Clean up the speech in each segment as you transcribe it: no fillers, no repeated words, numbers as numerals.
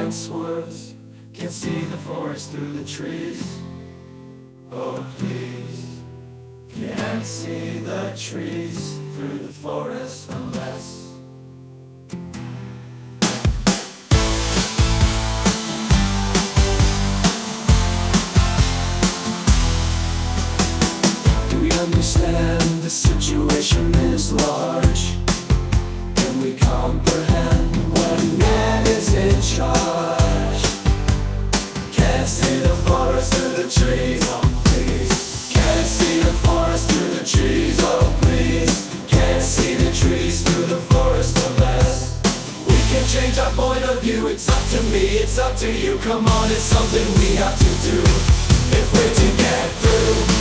dense woods, can't see the forest through the trees. Oh please, can't see the trees through the forest unless understand the situation is large. Can we comprehend when man is in charge? Can't see the forest through the trees, oh please. Can't see the forest through the trees, oh please. Can't see the trees through the forest unless we can change our point of view. It's up to me, it's up to you. Come on, it's something we have to do if we're to get through.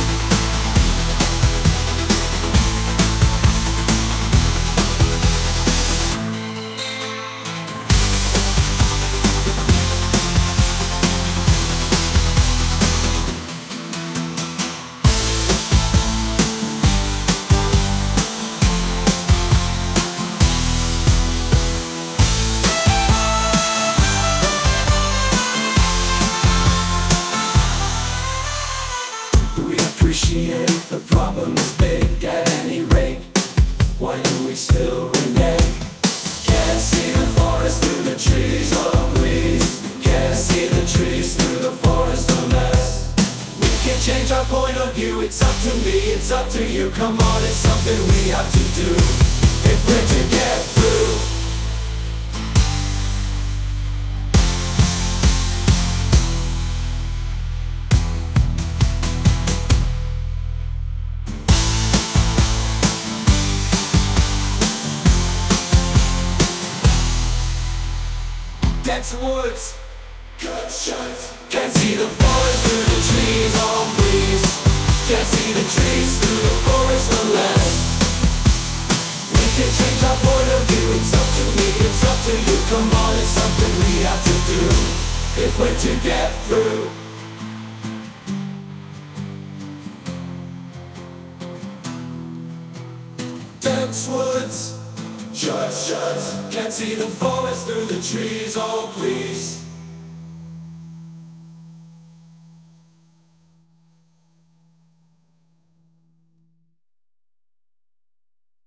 Appreciate the problem is big at any rate. Why do we still renege? Can't see the forest through the trees, oh please. Can't see the trees through the forest unless we can change our point of view. It's up to me, it's up to you. Come on, it's something we have to do if we're to get through. Dense woods, gunshots. Can't see the forest through the trees, oh please. Can't see the trees through the forest unless we can change our point of view. It's up to me, it's up to you. Come on, it's something we have to do if we're to get through. Dense woods, shut. Can't see the forest through the trees, oh please.